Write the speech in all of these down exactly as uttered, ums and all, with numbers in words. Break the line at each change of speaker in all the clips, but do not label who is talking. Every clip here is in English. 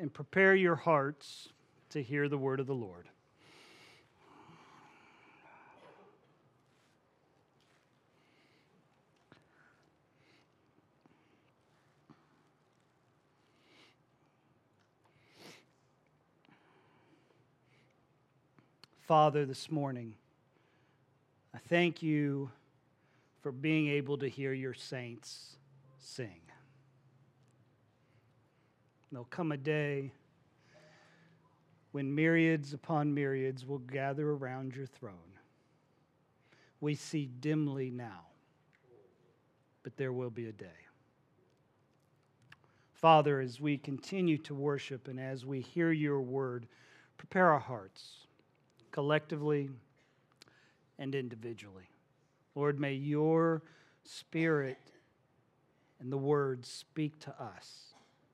and prepare your hearts to hear the word of the Lord. Father, this morning, I thank you for being able to hear your saints sing. There'll come a day when myriads upon myriads will gather around your throne. We see dimly now, but there will be a day. Father, as we continue to worship and as we hear your word, prepare our hearts collectively and individually. Lord, may your Spirit and the word speak to us.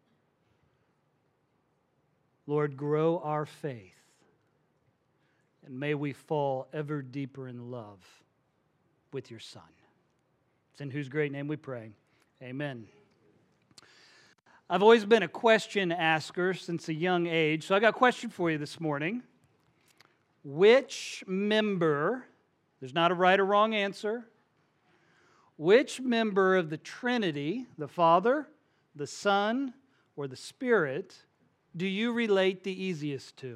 Lord, grow our faith, and may we fall ever deeper in love with your Son. It's in whose great name we pray. Amen. I've always been a question asker since a young age, so I got a question for you this morning. Which member, there's not a right or wrong answer, which member of the Trinity, the Father, the Son, or the Spirit, do you relate the easiest to?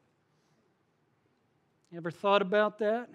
You ever thought about that?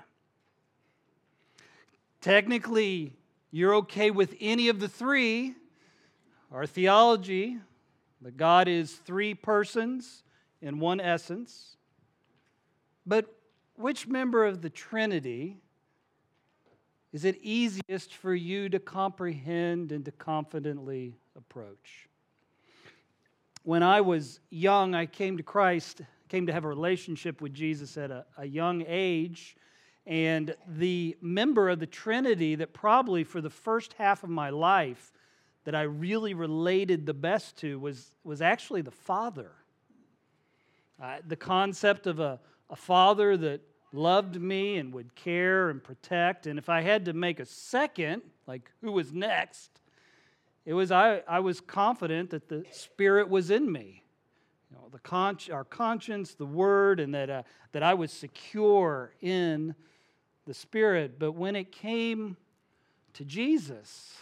Technically, you're okay with any of the three. Our theology, that God is three persons in one essence. But which member of the Trinity is it easiest for you to comprehend and to confidently approach? When I was young, I came to Christ, came to have a relationship with Jesus at a, a young age, and the member of the Trinity that probably for the first half of my life that I really related the best to was, was actually the Father. Uh, the concept of a A father that loved me and would care and protect. And if I had to make a second, like who was next, it was I, I was confident that the Spirit was in me. You know, the con- our conscience, the Word, and that, uh, that I was secure in the Spirit. But when it came to Jesus,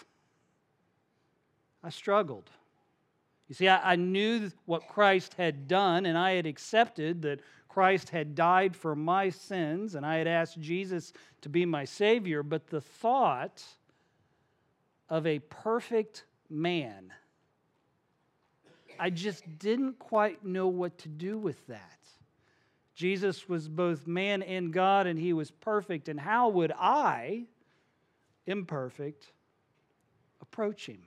I struggled. You see, I, I knew what Christ had done, and I had accepted that Christ had died for my sins, and I had asked Jesus to be my Savior, but the thought of a perfect man, I just didn't quite know what to do with that. Jesus was both man and God, and He was perfect, and how would I, imperfect, approach Him?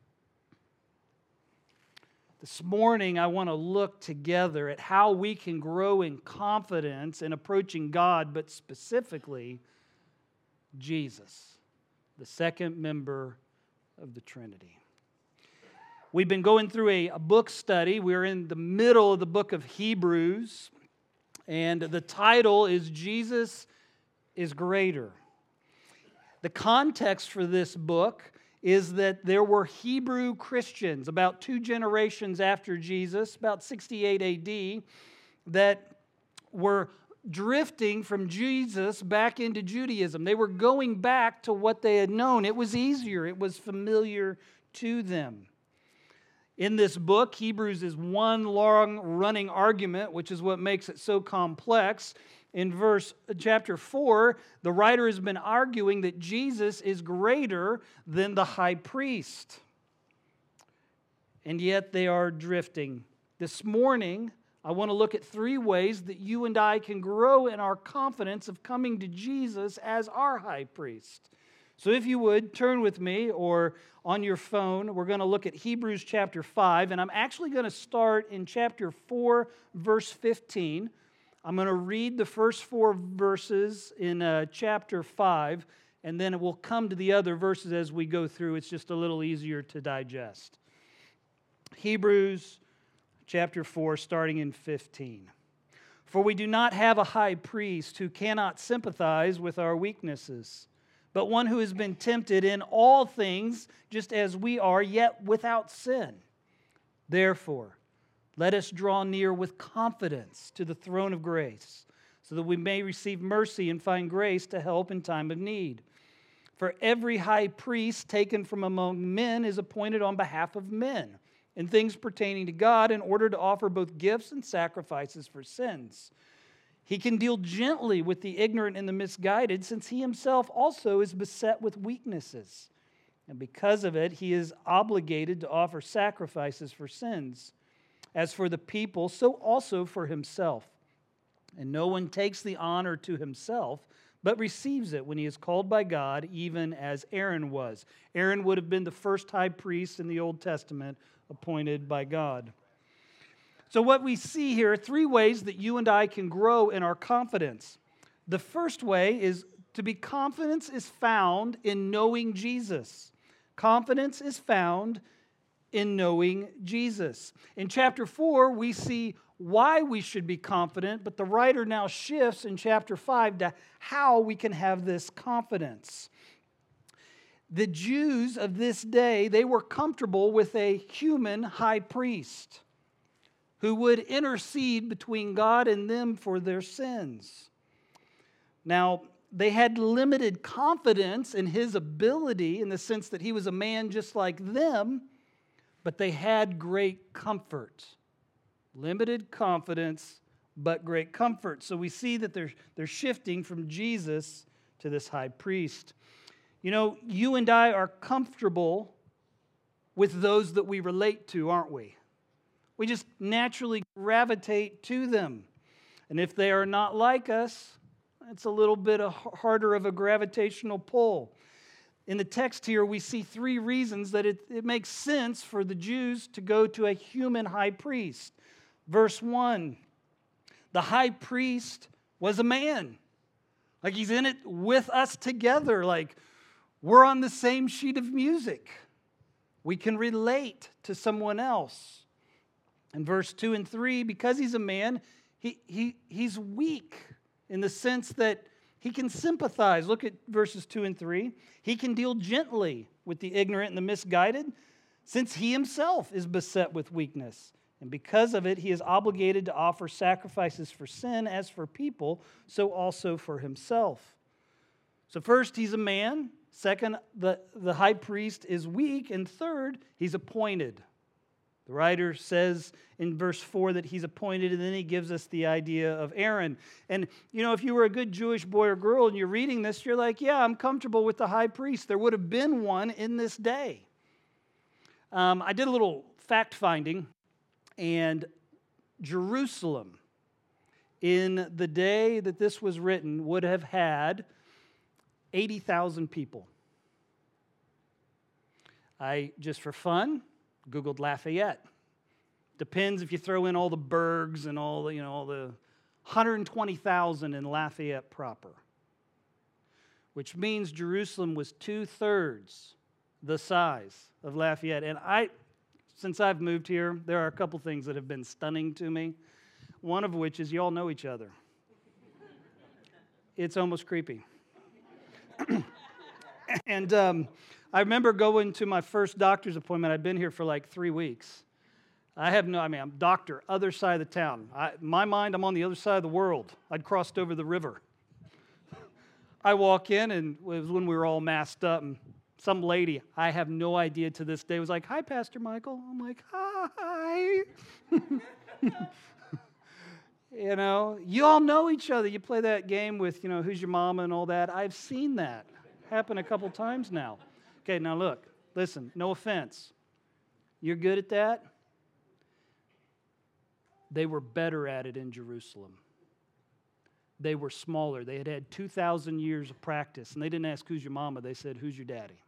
This morning, I want to look together at how we can grow in confidence in approaching God, but specifically, Jesus, the second member of the Trinity. We've been going through a, a book study. We're in the middle of the book of Hebrews, and the title is Jesus is Greater. The context for this book is that there were Hebrew Christians about two generations after Jesus, about sixty-eight A D, that were drifting from Jesus back into Judaism. They were going back to what they had known. It was easier. It was familiar to them. In this book, Hebrews is one long-running argument, which is what makes it so complex. In verse chapter four, the writer has been arguing that Jesus is greater than the high priest. And yet they are drifting. This morning, I want to look at three ways that you and I can grow in our confidence of coming to Jesus as our high priest. So if you would, turn with me, or on your phone, we're going to look at Hebrews chapter five, and I'm actually going to start in chapter four, verse fifteen. I'm going to read the first four verses in uh, chapter five, and then it will come to the other verses as we go through. It's just a little easier to digest. Hebrews chapter four, starting in fifteen. For we do not have a high priest who cannot sympathize with our weaknesses, but one who has been tempted in all things, just as we are, yet without sin. Therefore, Let us draw near with confidence to the throne of grace, so that we may receive mercy and find grace to help in time of need. For every high priest taken from among men is appointed on behalf of men, in things pertaining to God, in order to offer both gifts and sacrifices for sins. He can deal gently with the ignorant and the misguided, since he himself also is beset with weaknesses. And because of it, he is obligated to offer sacrifices for sins. As for the people, so also for himself. And no one takes the honor to himself, but receives it when he is called by God, even as Aaron was. Aaron would have been the first high priest in the Old Testament appointed by God. So what we see here are three ways that you and I can grow in our confidence. The first way is to be confidence is found in knowing Jesus. Confidence is found in knowing Jesus. In chapter four, we see why we should be confident, but the writer now shifts in chapter five to how we can have this confidence. The Jews of this day, they were comfortable with a human high priest who would intercede between God and them for their sins. Now, they had limited confidence in his ability in the sense that he was a man just like them, but they had great comfort. Limited confidence, but great comfort. So we see that they're, they're shifting from Jesus to this high priest. You know, you and I are comfortable with those that we relate to, aren't we? We just naturally gravitate to them. And if they are not like us, it's a little bit harder of a gravitational pull. In the text here, we see three reasons that it, it makes sense for the Jews to go to a human high priest. Verse one, the high priest was a man. Like he's in it with us together. Like we're on the same sheet of music. We can relate to someone else. In verse two and three, because he's a man, he, he, he's weak in the sense that he can sympathize. Look at verses two and three. He can deal gently with the ignorant and the misguided, since he himself is beset with weakness. And because of it, he is obligated to offer sacrifices for sin as for people, so also for himself. So first, he's a man. Second, the, the high priest is weak. And third, he's appointed. The writer says in verse four that he's appointed, and then he gives us the idea of Aaron. And, you know, if you were a good Jewish boy or girl and you're reading this, you're like, yeah, I'm comfortable with the high priest. There would have been one in this day. Um, I did a little fact-finding, and Jerusalem, in the day that this was written, would have had eighty thousand people. I, just for fun, Googled Lafayette. Depends if you throw in all the burgs and all the, you know, all the one hundred twenty thousand in Lafayette proper. Which means Jerusalem was two-thirds the size of Lafayette. And I, since I've moved here, there are a couple things that have been stunning to me. One of which is you all know each other. It's almost creepy. and um, I remember going to my first doctor's appointment. I'd been here for like three weeks. I have no, I mean, I'm doctor, other side of the town. I, in my mind, I'm on the other side of the world. I'd crossed over the river. I walk in, and it was when we were all masked up, and some lady, I have no idea to this day, was like, "Hi, Pastor Michael." I'm like, "Hi." You know, you all know each other. You play that game with, you know, who's your mama and all that. I've seen that happen a couple times now. Okay, now look, listen, no offense. You're good at that? They were better at it in Jerusalem. They were smaller. They had had two thousand years of practice, and they didn't ask, "Who's your mama?" They said, "Who's your daddy?"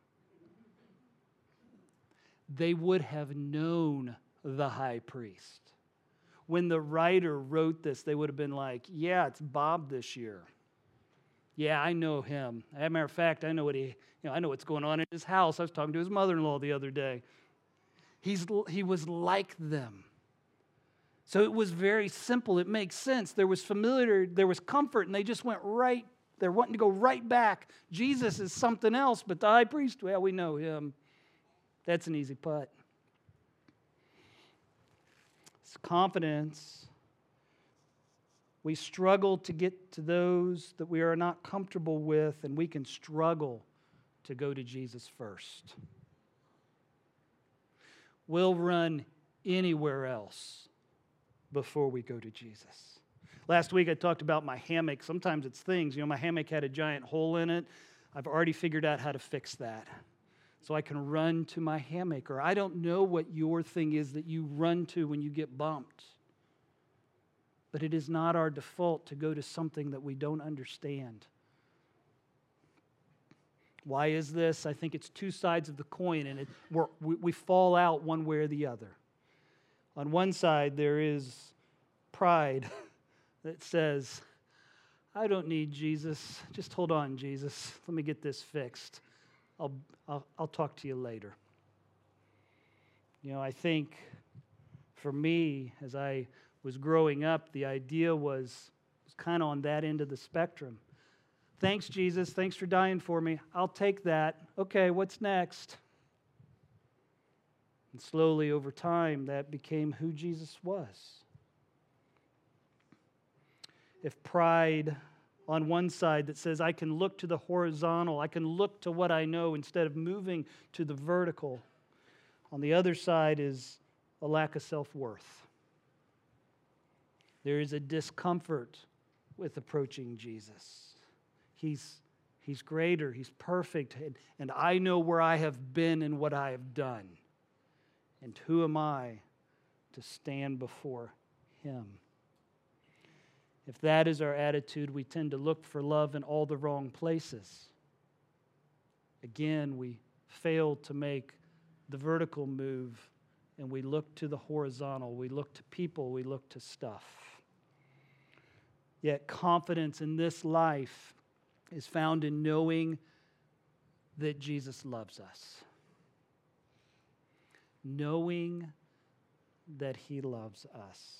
They would have known the high priest. When the writer wrote this, they would have been like, "Yeah, it's Bob this year. Yeah, I know him. As a matter of fact, I know what he, you know, I know what's going on in his house. I was talking to his mother-in-law the other day. He's he was like them." So it was very simple. It makes sense. There was familiar, there was comfort, and they just went right. They're wanting to go right back. Jesus is something else, but the high priest, well, we know him. That's an easy putt. This confidence, we struggle to get to those that we are not comfortable with, and we can struggle to go to Jesus first. We'll run anywhere else before we go to Jesus. Last week I talked about my hammock. Sometimes it's things. You know, my hammock had a giant hole in it. I've already figured out how to fix that. So I can run to my hammock. Or I don't know what your thing is that you run to when you get bumped. But it is not our default to go to something that we don't understand. Why is this? I think it's two sides of the coin, and it, we're, we, we fall out one way or the other. On one side, there is pride that says, I don't need Jesus. Just hold on, Jesus. Let me get this fixed. I'll, I'll, I'll talk to you later. You know, I think for me, as I was growing up, the idea was, was kind of on that end of the spectrum. Thanks, Jesus. Thanks for dying for me. I'll take that. Okay, what's next? And slowly over time, that became who Jesus was. If pride on one side that says, I can look to the horizontal, I can look to what I know instead of moving to the vertical. On the other side is a lack of self-worth. There is a discomfort with approaching Jesus. He's, he's greater, He's perfect, and, and I know where I have been and what I have done. And who am I to stand before Him? If that is our attitude, we tend to look for love in all the wrong places. Again, we fail to make the vertical move, and we look to the horizontal. We look to people. We look to stuff. Yet confidence in this life is found in knowing that Jesus loves us. Knowing that He loves us.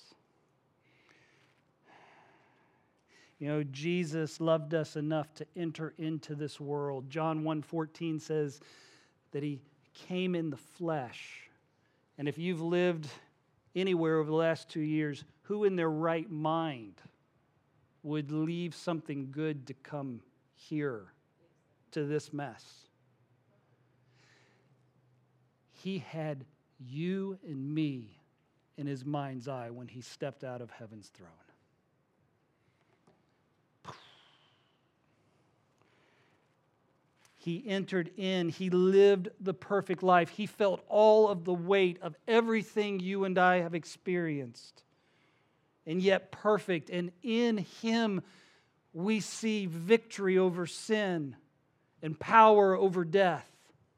You know, Jesus loved us enough to enter into this world. John one fourteen says that He came in the flesh. And if you've lived anywhere over the last two years, who in their right mind would leave something good to come here to this mess? He had you and me in His mind's eye when He stepped out of heaven's throne. He entered in. He lived the perfect life. He felt all of the weight of everything you and I have experienced. And yet perfect. And in Him we see victory over sin and power over death.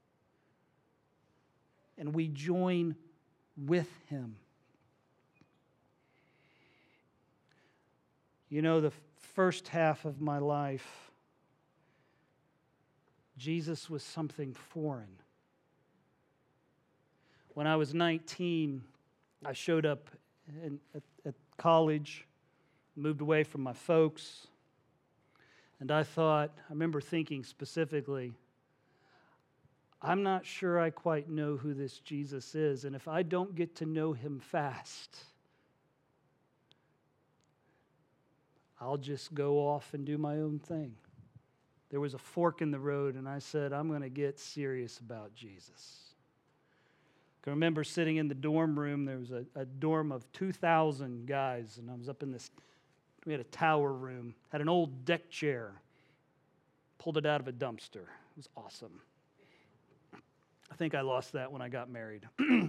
And we join with Him. You know, the first half of my life, Jesus was something foreign. When I was nineteen, I showed up in, at, at college, moved away from my folks, and I thought, I remember thinking specifically, I'm not sure I quite know who this Jesus is, and if I don't get to know Him fast, I'll just go off and do my own thing. There was a fork in the road, and I said, I'm going to get serious about Jesus. I can remember sitting in the dorm room. There was a, a dorm of two thousand guys, and I was up in this, we had a tower room, had an old deck chair, pulled it out of a dumpster. It was awesome. I think I lost that when I got married.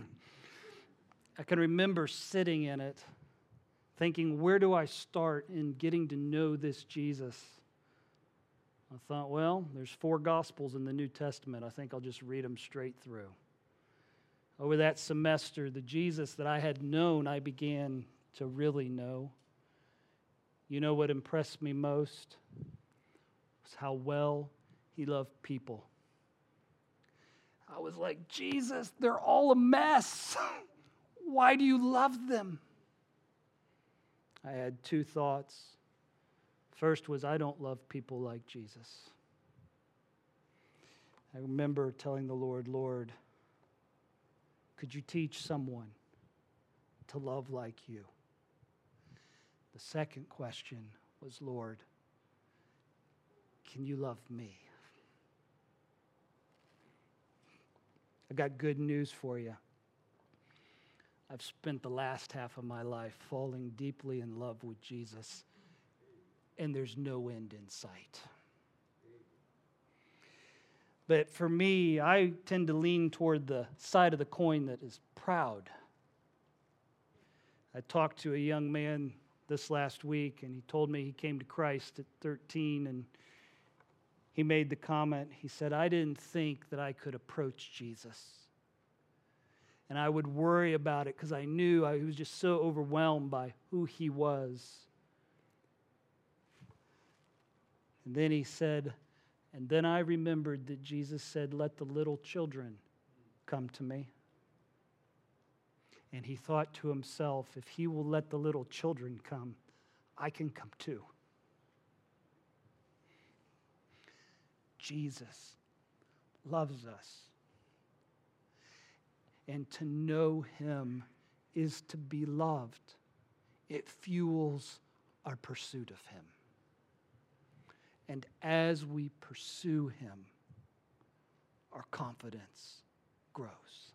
I can remember sitting in it, thinking, where do I start in getting to know this Jesus? I thought, well, there's four Gospels in the New Testament. I think I'll just read them straight through. Over that semester, the Jesus that I had known, I began to really know. You know what impressed me most? Was how well He loved people. I was like, Jesus, they're all a mess. Why do you love them? I had two thoughts. First was, I don't love people like Jesus. I remember telling the Lord, Lord, could you teach someone to love like you. The second question was, Lord, can you love me? I got good news for you. I've spent the last half of my life falling deeply in love with Jesus, and there's no end in sight. But for me, I tend to lean toward the side of the coin that is proud. I talked to a young man this last week, and he told me he came to Christ at thirteen, and he made the comment, he said, I didn't think that I could approach Jesus. And I would worry about it because I knew I was just so overwhelmed by who he was. And then he said, and then I remembered that Jesus said, let the little children come to me. And he thought to himself, if he will let the little children come, I can come too. Jesus loves us. And to know him is to be loved. It fuels our pursuit of him. And as we pursue him, our confidence grows.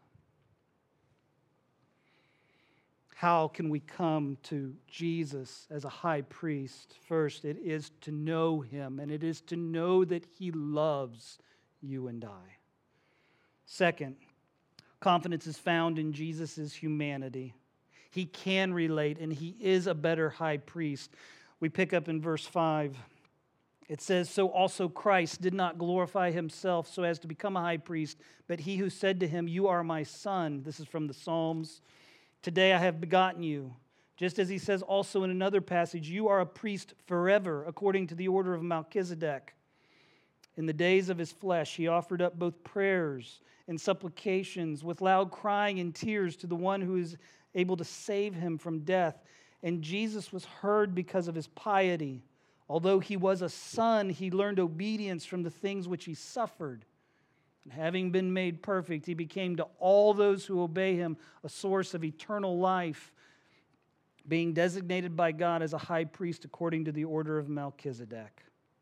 How can we come to Jesus as a high priest? First, it is to know him, and it is to know that he loves you and I. Second, confidence is found in Jesus' humanity. He can relate, and he is a better high priest. We pick up in verse five. It says, so also Christ did not glorify himself so as to become a high priest, but he who said to him, you are my son. This is from the Psalms. Today I have begotten you. Just as he says also in another passage, you are a priest forever, according to the order of Melchizedek. In the days of his flesh, he offered up both prayers and supplications with loud crying and tears to the one who is able to save him from death. And Jesus was heard because of his piety. Although he was a son, he learned obedience from the things which he suffered. And having been made perfect, he became to all those who obey him a source of eternal life, being designated by God as a high priest according to the order of Melchizedek.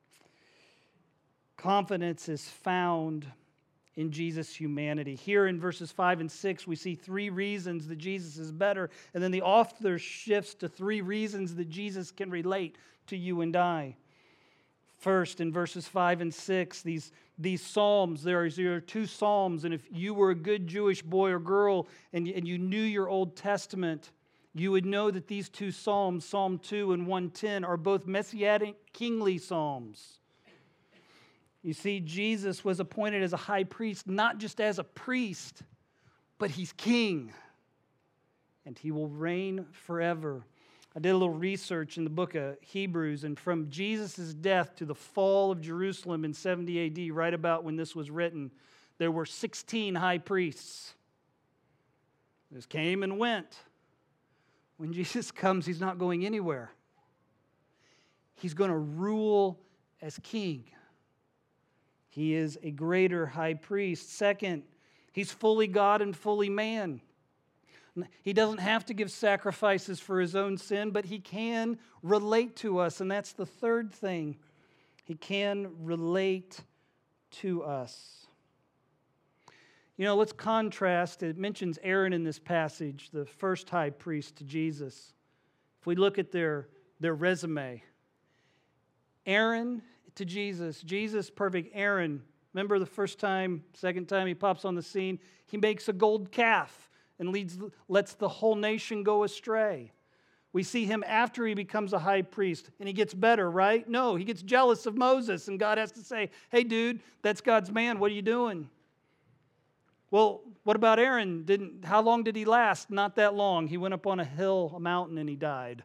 Confidence is found in Jesus' humanity. Here in verses five and six, we see three reasons that Jesus is better, and then the author shifts to three reasons that Jesus can relate to you and I. First, in verses five and six, these, these psalms, there are, there are two psalms, and if you were a good Jewish boy or girl and, and you knew your Old Testament, you would know that these two psalms, Psalm two and one ten, are both messianic kingly psalms. You see, Jesus was appointed as a high priest, not just as a priest, but he's king, and he will reign forever. I did a little research in the book of Hebrews, and from Jesus' death to the fall of Jerusalem in seventy A D, right about when this was written, there were sixteen high priests. This came and went. When Jesus comes, he's not going anywhere. He's going to rule as king. He is a greater high priest. Second, he's fully God and fully man. He doesn't have to give sacrifices for his own sin, but he can relate to us. And that's the third thing. He can relate to us. You know, let's contrast. It mentions Aaron in this passage, the first high priest to Jesus. If we look at their, their resume, Aaron to Jesus, Jesus, perfect. Aaron, remember the first time, second time he pops on the scene, he makes a gold calf and leads, lets the whole nation go astray. We see him after he becomes a high priest, and he gets better, right? No, he gets jealous of Moses, and God has to say, hey, dude, that's God's man. What are you doing? Well, what about Aaron? Didn't, how long did he last? Not that long. He went up on a hill, a mountain, and he died.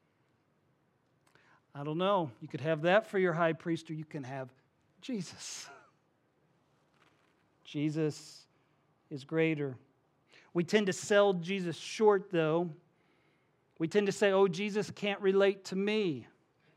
I don't know. You could have that for your high priest, or you can have Jesus. Jesus is greater. We tend to sell Jesus short, though. We tend to say, oh, Jesus can't relate to me.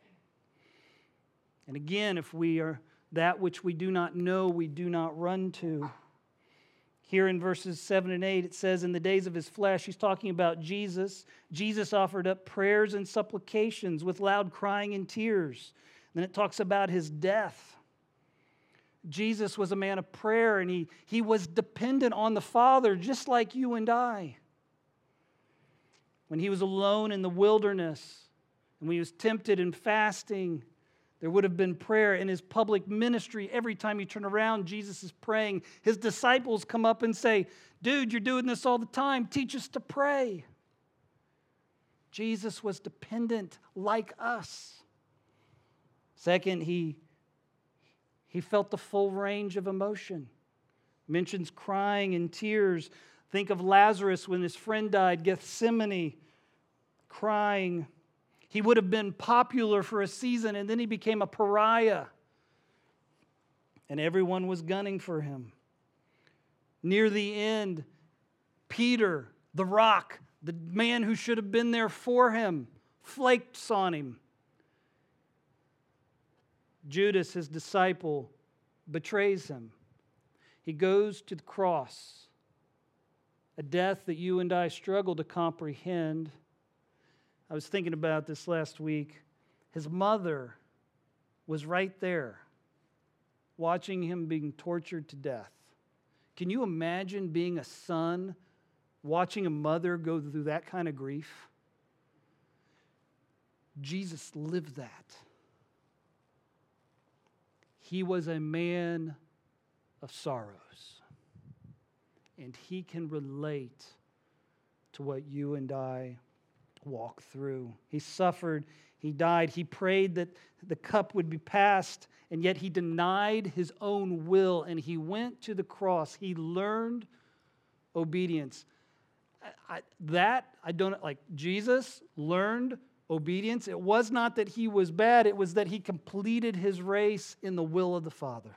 And again, if we are that which we do not know, we do not run to. Here in verses seven and eight, it says, in the days of his flesh, he's talking about Jesus. Jesus offered up prayers and supplications with loud crying and tears. Then it talks about his death. Jesus was a man of prayer, and he, he was dependent on the Father, just like you and I. When he was alone in the wilderness, and when he was tempted and fasting, there would have been prayer. In his public ministry, every time you turn around, Jesus is praying. His disciples come up and say, dude, you're doing this all the time. Teach us to pray. Jesus was dependent like us. Second, he, he felt the full range of emotion. Mentions crying and tears. Think of Lazarus when his friend died, Gethsemane, crying. He would have been popular for a season, and then he became a pariah. And everyone was gunning for him. Near the end, Peter, the rock, the man who should have been there for him, flakes on him. Judas, his disciple, betrays him. He goes to the cross, a death that you and I struggle to comprehend. I was thinking about this last week. His mother was right there, watching him being tortured to death. Can you imagine being a son, watching a mother go through that kind of grief? Jesus lived that. He was a man of sorrows, and he can relate to what you and I walk through. He suffered, he died, he prayed that the cup would be passed, and yet he denied his own will, and he went to the cross. He learned obedience. I, I, that, I don't, like, Jesus learned obedience. It was not that he was bad, it was that he completed his race in the will of the Father.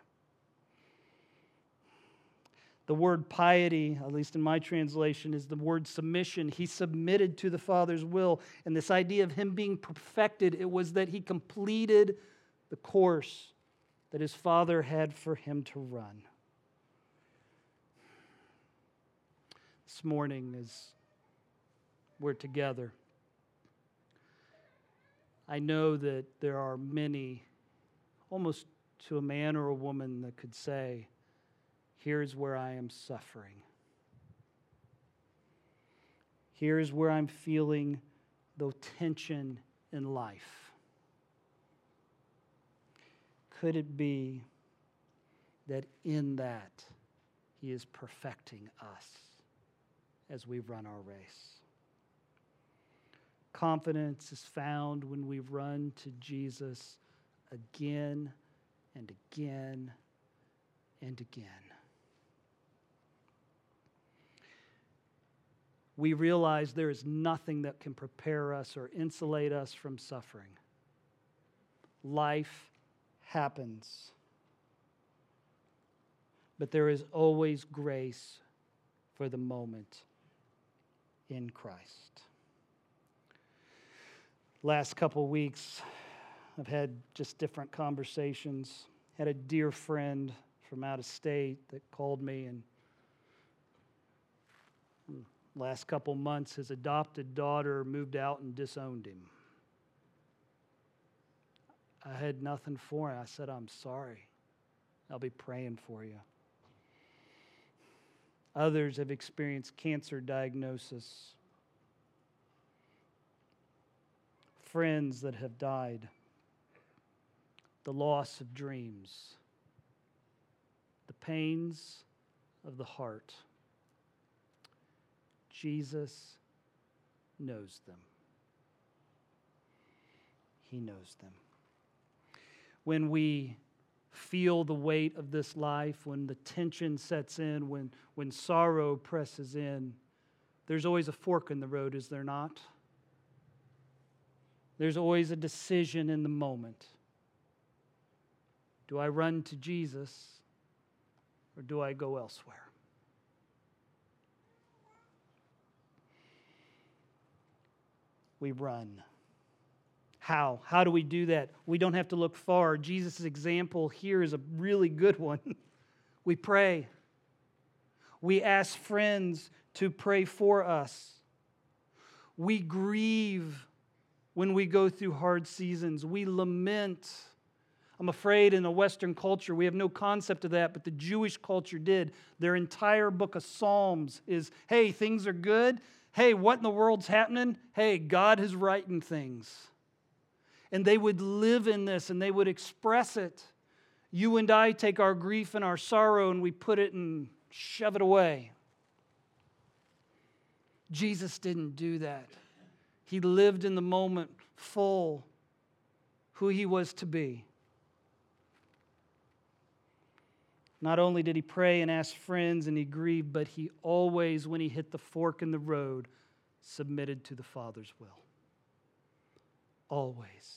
The word piety, at least in my translation, is the word submission. He submitted to the Father's will. And this idea of him being perfected, it was that he completed the course that his Father had for him to run. This morning, as we're together, I know that there are many, almost to a man or a woman, that could say, here's where I am suffering. Here's where I'm feeling the tension in life. Could it be that in that he is perfecting us as we run our race? Confidence is found when we run to Jesus again and again and again. We realize there is nothing that can prepare us or insulate us from suffering. Life happens. But there is always grace for the moment in Christ. Last couple weeks, I've had just different conversations. Had a dear friend from out of state that called me, and last couple months, his adopted daughter moved out and disowned him. I had nothing for him. I said, I'm sorry. I'll be praying for you. Others have experienced cancer diagnosis. Friends that have died. The loss of dreams. The pains of the heart. Jesus knows them. He knows them. When we feel the weight of this life, when the tension sets in, when, when sorrow presses in, there's always a fork in the road, is there not? There's always a decision in the moment. Do I run to Jesus or do I go elsewhere? We run. How? How do we do that? We don't have to look far. Jesus' example here is a really good one. We pray. We ask friends to pray for us. We grieve when we go through hard seasons. We lament. I'm afraid in the Western culture, we have no concept of that, but the Jewish culture did. Their entire book of Psalms is, hey, things are good. Hey, what in the world's happening? Hey, God is righting things. And they would live in this and they would express it. You and I take our grief and our sorrow and we put it and shove it away. Jesus didn't do that. He lived in the moment full who he was to be. Not only did he pray and ask friends and he grieved, but he always, when he hit the fork in the road, submitted to the Father's will. Always.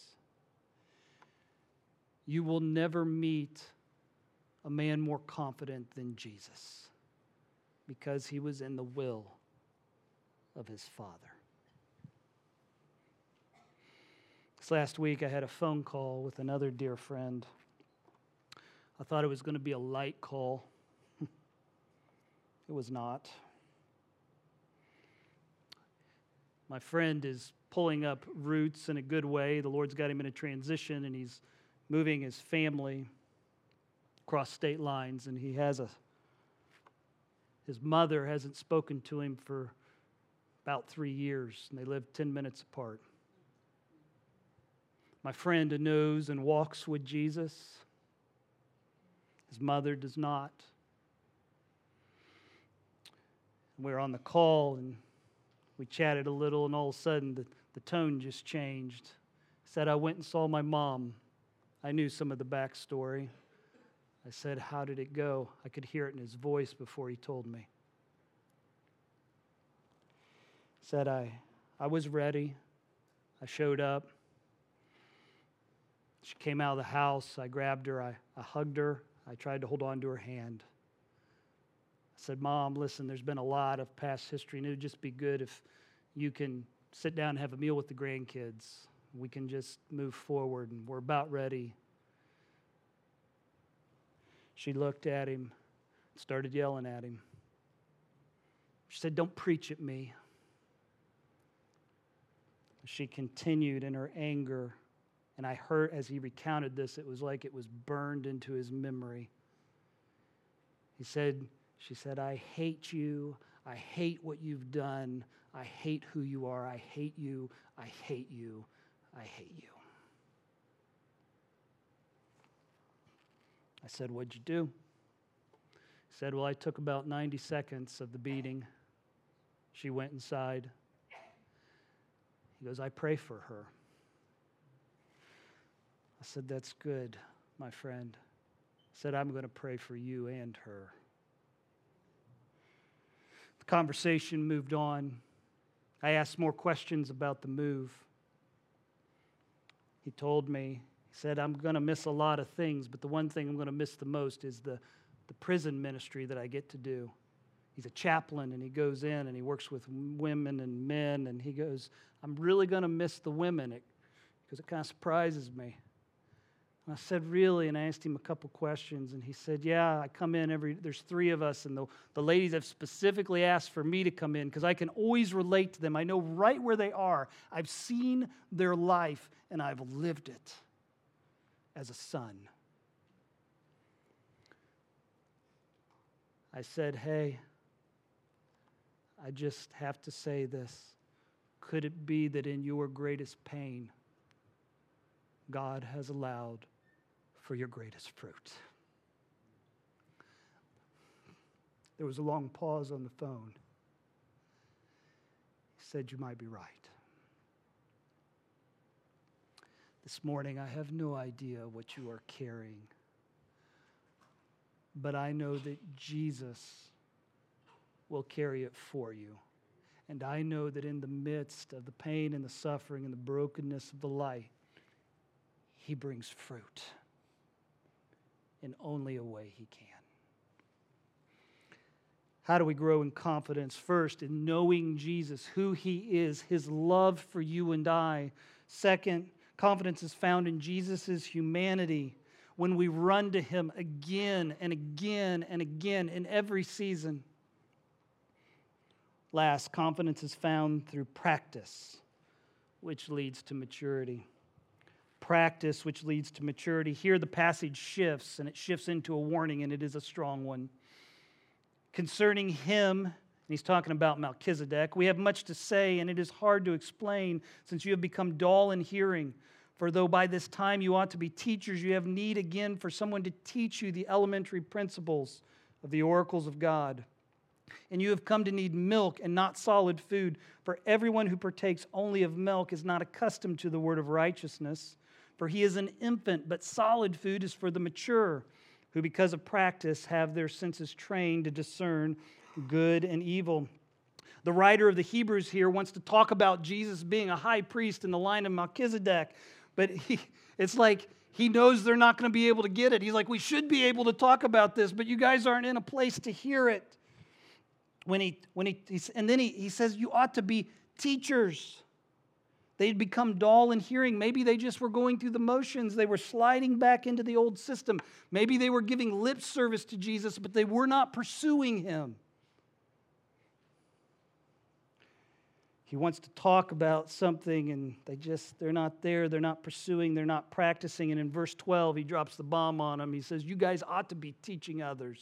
You will never meet a man more confident than Jesus because he was in the will of his Father. This last week I had a phone call with another dear friend. I thought it was going to be a light call. It was not. My friend is pulling up roots in a good way. The Lord's got him in a transition, and he's moving his family across state lines, and he has a, his mother hasn't spoken to him for about three years, and they live ten minutes apart. My friend knows and walks with Jesus. His mother does not. We were on the call, and we chatted a little, and all of a sudden the, the tone just changed. He said, I went and saw my mom. I knew some of the backstory. I said, how did it go? I could hear it in his voice before he told me. He said, I, I was ready. I showed up. She came out of the house. I grabbed her. I, I hugged her. I tried to hold on to her hand. I said, Mom, listen, there's been a lot of past history, and it would just be good if you can sit down and have a meal with the grandkids. We can just move forward, and we're about ready. She looked at him, started yelling at him. She said, don't preach at me. She continued in her anger, and I heard as he recounted this, it was like it was burned into his memory. He said, she said, I hate you. I hate what you've done. I hate who you are. I hate you. I hate you. I hate you. I said, what'd you do? He said, well, I took about ninety seconds of the beating. She went inside. He goes, I pray for her. I said, that's good, my friend. I said, I'm going to pray for you and her. The conversation moved on. I asked more questions about the move. He told me, he said, I'm going to miss a lot of things, but the one thing I'm going to miss the most is the, the prison ministry that I get to do. He's a chaplain, and he goes in, and he works with women and men, and he goes, I'm really going to miss the women because it, it kind of surprises me. And I said, really? And I asked him a couple questions, and he said, yeah, I come in every, there's three of us, and the, the ladies have specifically asked for me to come in because I can always relate to them. I know right where they are. I've seen their life, and I've lived it as a son. I said, hey, I just have to say this. Could it be that in your greatest pain, God has allowed for your greatest fruit? There was a long pause on the phone. He said, you might be right. This morning, I have no idea what you are carrying, but I know that Jesus will carry it for you. And I know that in the midst of the pain and the suffering and the brokenness of the light, he brings fruit in only a way he can. How do we grow in confidence? First, in knowing Jesus, who he is, his love for you and I. Second, confidence is found in Jesus' humanity when we run to him again and again and again in every season. Last, confidence is found through practice, which leads to maturity. Practice, which leads to maturity. Here the passage shifts, and it shifts into a warning, and it is a strong one. Concerning him, and he's talking about Melchizedek, we have much to say, and it is hard to explain, since you have become dull in hearing. For though by this time you ought to be teachers, you have need again for someone to teach you the elementary principles of the oracles of God. And you have come to need milk and not solid food, for everyone who partakes only of milk is not accustomed to the word of righteousness, for he is an infant, but solid food is for the mature, who because of practice have their senses trained to discern good and evil. The writer of the Hebrews here wants to talk about Jesus being a high priest in the line of Melchizedek, but he, it's like he knows they're not going to be able to get it. He's like, we should be able to talk about this, but you guys aren't in a place to hear it. When he, when he, and then he, he says, you ought to be teachers. They'd become dull in hearing. Maybe they just were going through the motions. They were sliding back into the old system. Maybe they were giving lip service to Jesus, but they were not pursuing him. He wants to talk about something, and they just, they're not there. They're not pursuing. They're not practicing. And in verse twelve, he drops the bomb on them. He says, you guys ought to be teaching others.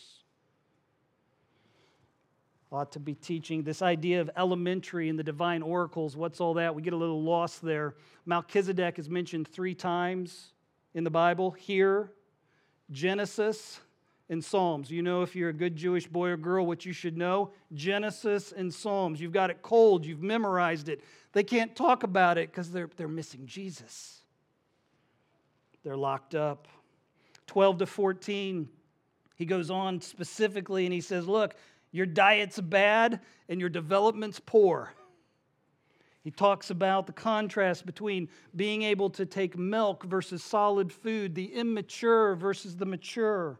Ought to be teaching. This idea of elementary and the divine oracles, what's all that? We get a little lost there. Melchizedek is mentioned three times in the Bible. Here, Genesis, and Psalms. You know, if you're a good Jewish boy or girl, what you should know? Genesis and Psalms. You've got it cold. You've memorized it. They can't talk about it because they're, they're missing Jesus. They're locked up. twelve to fourteen, he goes on specifically and he says, look, your diet's bad and your development's poor. He talks about the contrast between being able to take milk versus solid food, the immature versus the mature.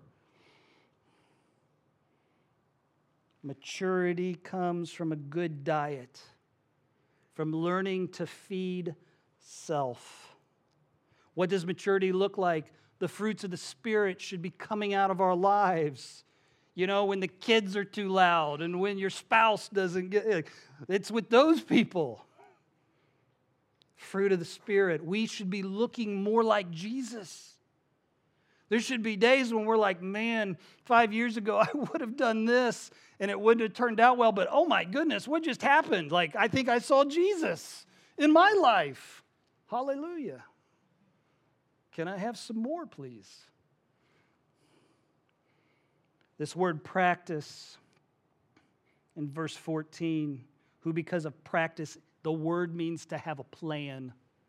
Maturity comes from a good diet, from learning to feed self. What does maturity look like? The fruits of the Spirit should be coming out of our lives. You know, when the kids are too loud and when your spouse doesn't get, it's with those people. Fruit of the Spirit. We should be looking more like Jesus. There should be days when we're like, man, five years ago I would have done this and it wouldn't have turned out well, but oh my goodness, what just happened? Like, I think I saw Jesus in my life. Hallelujah. Can I have some more, please? This word practice in verse fourteen, who because of practice, the word means to have a plan.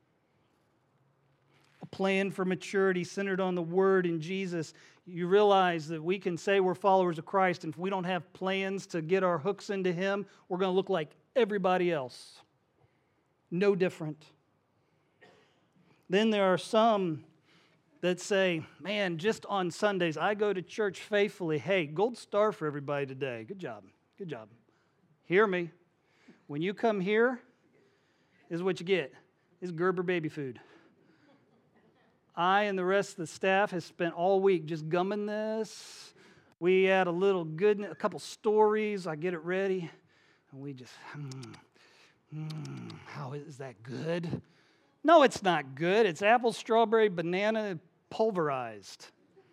A plan for maturity centered on the word in Jesus. You realize that we can say we're followers of Christ, and if we don't have plans to get our hooks into him, we're going to look like everybody else. No different. Then there are some that say, man, just on Sundays, I go to church faithfully. Hey, gold star for everybody today. Good job. Good job. Hear me. When you come here, this is what you get. It's Gerber baby food. I and the rest of the staff have spent all week just gumming this. We add a little good, a couple stories. I get it ready. And we just, mm, mm, how is that good? No, it's not good. It's apple, strawberry, banana, pulverized.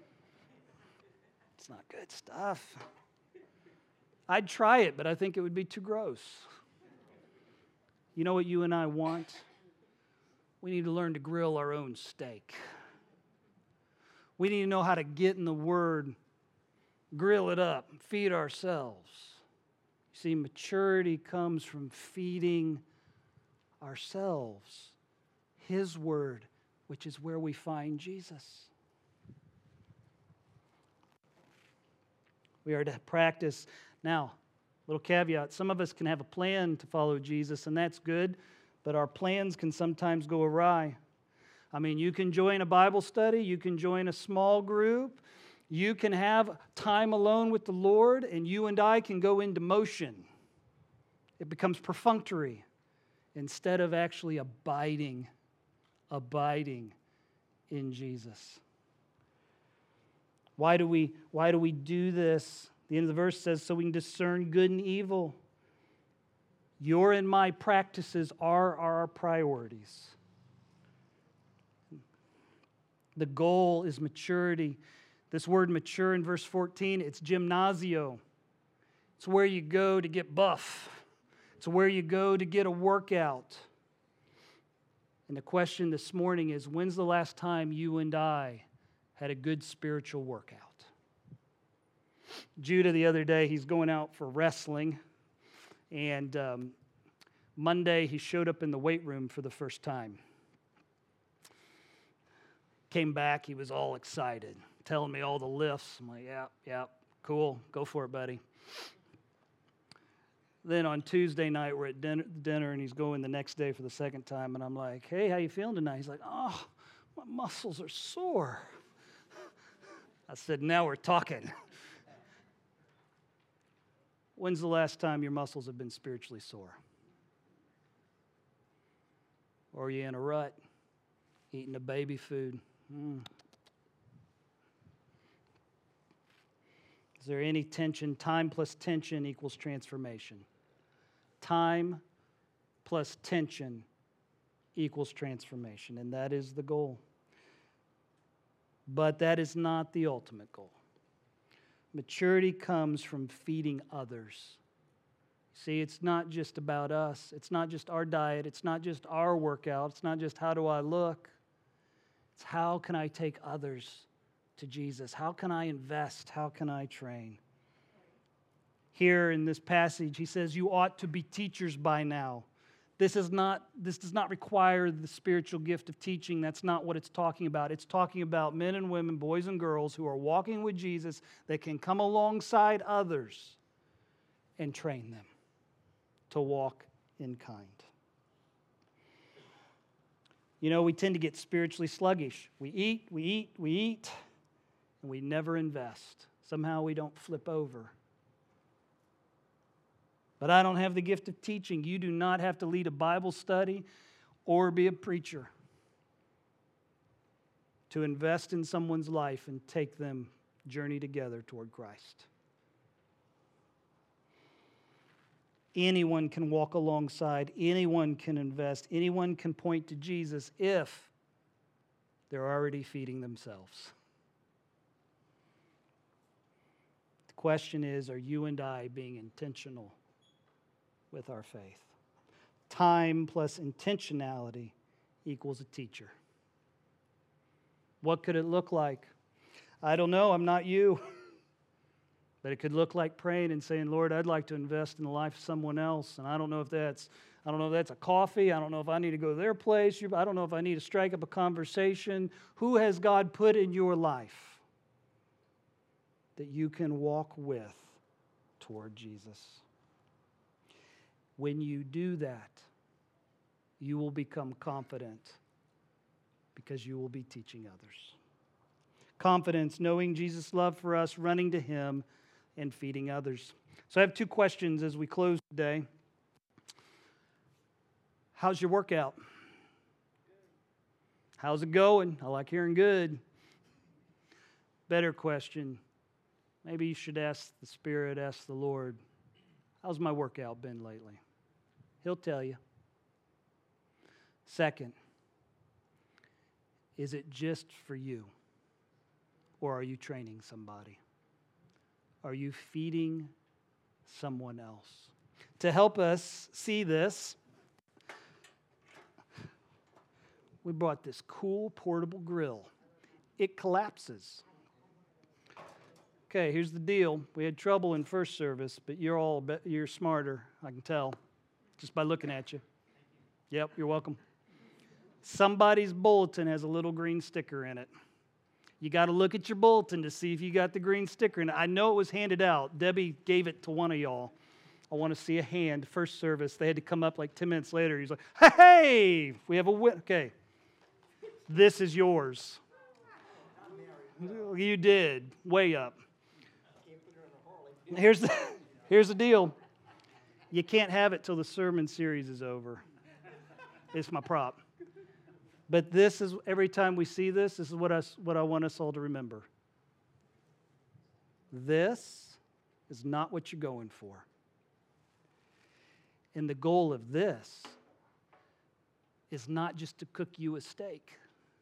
It's not good stuff. I'd try it, but I think it would be too gross. You know what you and I want? We need to learn to grill our own steak. We need to know how to get in the Word, grill it up, feed ourselves. You see, maturity comes from feeding ourselves. His Word, which is where we find Jesus. We are to practice. Now, little caveat, some of us can have a plan to follow Jesus, and that's good, but our plans can sometimes go awry. I mean, you can join a Bible study, you can join a small group, you can have time alone with the Lord, and you and I can go into motion. It becomes perfunctory instead of actually abiding abiding in Jesus. Why do we, why do we do this? The end of the verse says, so we can discern good and evil. Your and my practices are our priorities. The goal is maturity. This word mature in verse fourteen, it's gymnasio. It's where you go to get buff. It's where you go to get a workout. And the question this morning is, when's the last time you and I had a good spiritual workout? Judah, the other day, he's going out for wrestling. And um, Monday, he showed up in the weight room for the first time. Came back, he was all excited, telling me all the lifts. I'm like, yeah, yeah, cool, go for it, buddy. Then on Tuesday night, we're at dinner, dinner, and he's going the next day for the second time, and I'm like, hey, how you feeling tonight? He's like, oh, my muscles are sore. I said, now we're talking. When's the last time your muscles have been spiritually sore? Or are you in a rut, eating a baby food? Mm. Is there any tension? Time plus tension equals transformation. Time plus tension equals transformation, and that is the goal. But that is not the ultimate goal. Maturity comes from feeding others. See, it's not just about us. It's not just our diet. It's not just our workout. It's not just how do I look. It's how can I take others to Jesus? How can I invest? How can I train? Here in this passage, he says, you ought to be teachers by now. This is not, this does not require the spiritual gift of teaching. That's not what it's talking about. It's talking about men and women, boys and girls who are walking with Jesus that can come alongside others and train them to walk in kind. You know, we tend to get spiritually sluggish. We eat, we eat, we eat, and we never invest. Somehow we don't flip over. But I don't have the gift of teaching. You do not have to lead a Bible study or be a preacher to invest in someone's life and take them journey together toward Christ. Anyone can walk alongside. Anyone can invest. Anyone can point to Jesus if they're already feeding themselves. The question is, are you and I being intentional with our faith? Time plus intentionality equals a teacher. What could it look like? I don't know. I'm not you. But it could look like praying and saying, Lord, I'd like to invest in the life of someone else. And I don't know if that's, I don't know if that's a coffee. I don't know if I need to go to their place. I don't know if I need to strike up a conversation. Who has God put in your life that you can walk with toward Jesus? When you do that, you will become confident because you will be teaching others. Confidence, knowing Jesus' love for us, running to Him, and feeding others. So I have two questions as we close today. How's your workout? How's it going? I like hearing good. Better question. Maybe you should ask the Spirit, ask the Lord, how's my workout been lately? He'll tell you. Second, is it just for you? Or are you training somebody? Are you feeding someone else? To help us see this, we brought this cool portable grill. It collapses. Okay, here's the deal. We had trouble in first service, but you're all you're smarter, I can tell, just by looking at you. Yep, you're welcome. Somebody's bulletin has a little green sticker in it. You got to look at your bulletin to see if you got the green sticker. And I know it was handed out. Debbie gave it to one of y'all. I want to see a hand. First service, they had to come up like ten minutes later. He's like, hey, we have a win. Okay, this is yours. You did. Way up. Here's the, here's the deal. You can't have it till the sermon series is over. It's my prop. But this is, every time we see this, this is what I, what I want us all to remember. This is not what you're going for. And the goal of this is not just to cook you a steak.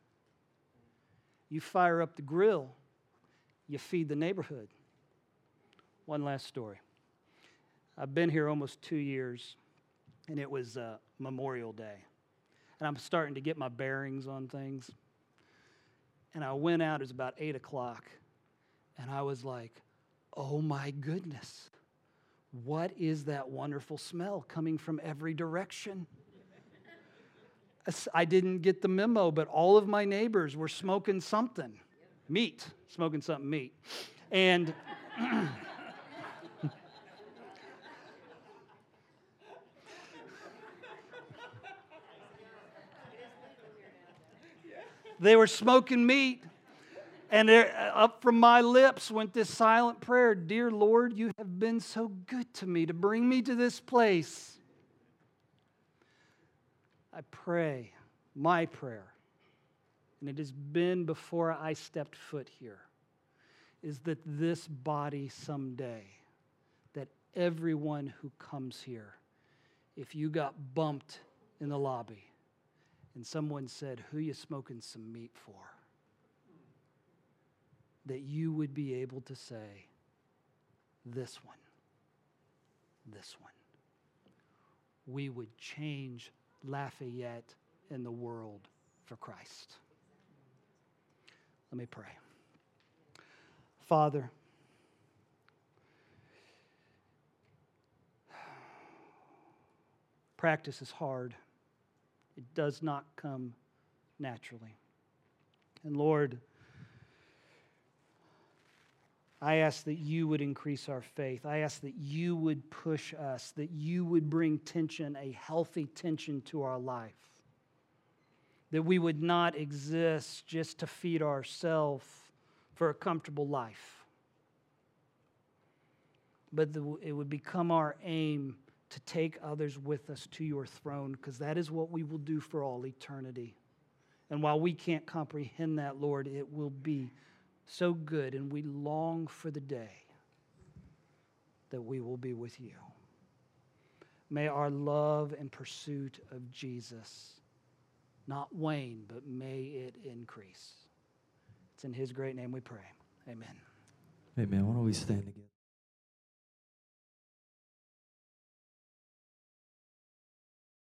You fire up the grill, you feed the neighborhood. One last story. I've been here almost two years, and it was uh, Memorial Day. And I'm starting to get my bearings on things. And I went out, it was about eight o'clock, and I was like, oh my goodness, what is that wonderful smell coming from every direction? I didn't get the memo, but all of my neighbors were smoking something. Meat, smoking something meat. And they were smoking meat. And there, up from my lips went this silent prayer, dear Lord, you have been so good to me to bring me to this place. I pray, my prayer, and it has been before I stepped foot here, is that this body someday, that everyone who comes here, if you got bumped in the lobby and someone said, who you smoking some meat for? That you would be able to say, this one, this one. We would change Lafayette and the world for Christ. Let me pray. Father, practice is hard. It does not come naturally. And Lord, I ask that you would increase our faith. I ask that you would push us, that you would bring tension, a healthy tension to our life. That we would not exist just to feed ourselves for a comfortable life. But it would become our aim to take others with us to your throne, because that is what we will do for all eternity. And while we can't comprehend that, Lord, it will be so good, and we long for the day that we will be with you. May our love and pursuit of Jesus not wane, but may it increase. It's in his great name we pray. Amen.
Amen. Why don't we stand together?